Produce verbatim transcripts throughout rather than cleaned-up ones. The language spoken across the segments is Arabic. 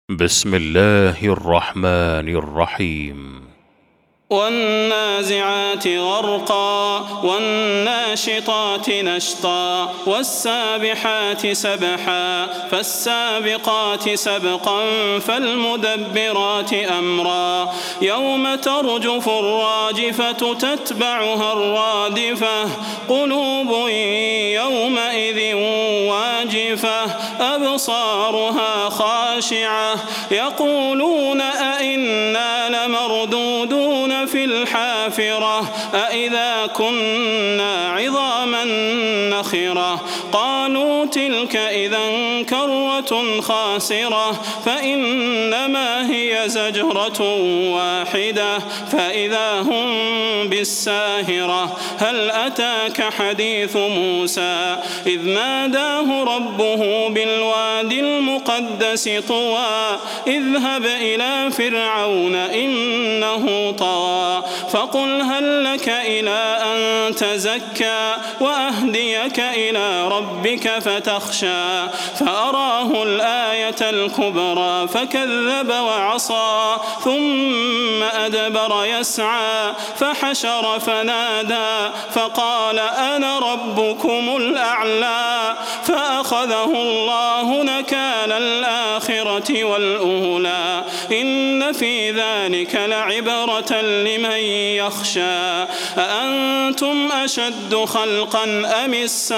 بسم الله الرحمن الرحيم والنازعات غرقا والناشطات نشطا والسابحات سبحا فالسابقات سبقا فالمدبرات أمرا يوم ترجف الراجفة تتبعها الرادفة قلوب يومئذ واجفة أبصارها خاشعة يقولون أئنا لمردودون في الحافرة أئذا كنا عظاما نخرة قالوا تلك إذا كرة خاسرة فإنما هي زجرة واحدة فإذا هم بالساهرة هل أتاك حديث موسى إذ ناداه ربه بالوادي المقدس طوى اذهب إلى فرعون إنه طغى فقل هل لك إلى أن تزكى وأهديك إلى ربك فتخشى فأراه الآية الكبرى فكذب وعصى ثم أدبر يسعى فحشر فنادى فقال أنا ربكم الأعلى فأخذه الله نكال الآخرة والأولى إن في ذلك لعبرة لمن يخشى أأنتم أشد خلقا أم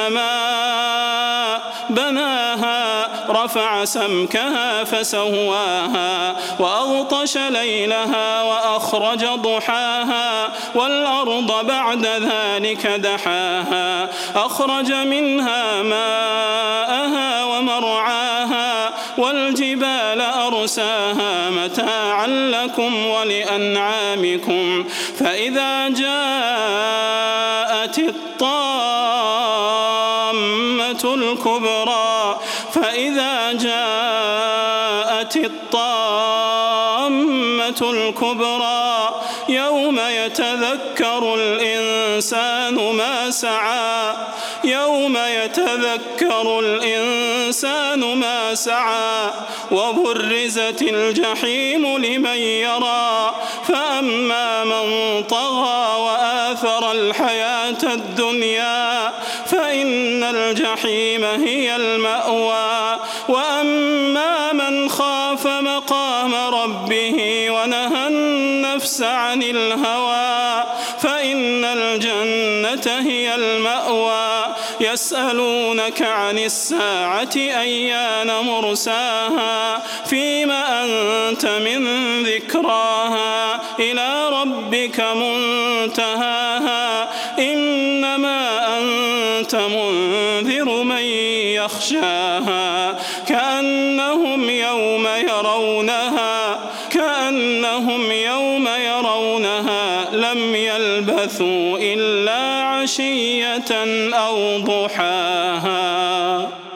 السماء بناها رفع سمكها فسواها وأغطش ليلها وأخرج ضحاها والأرض بعد ذلك دحاها أخرج منها ماءها ومرعاها والجبال أرساها متاعا لكم ولأنعامكم فإذا جاءت الطامة الكبرى فإذا جاءت الطامة الكبرى يوم يتذكر الإنسان ما سعى يوم يتذكر الإنسان ما سعى وبرزت الجحيم لمن يرى فأما من طغى وآثر الحياة الدنيا فإن الجحيم هي المأوى وأما من خاف مقام ربه ونهى النفس عن الهوى فإن الجنة هي المأوى يسألونك عن الساعة أيان مرساها فيم أنت من ذكراها إلى ربك منتهاها إنما أنت منذر من يخشاها كأنهم يوم يرونها كأنهم يوم يرونها لم يلبثوا إلا عشية أو ضحاها.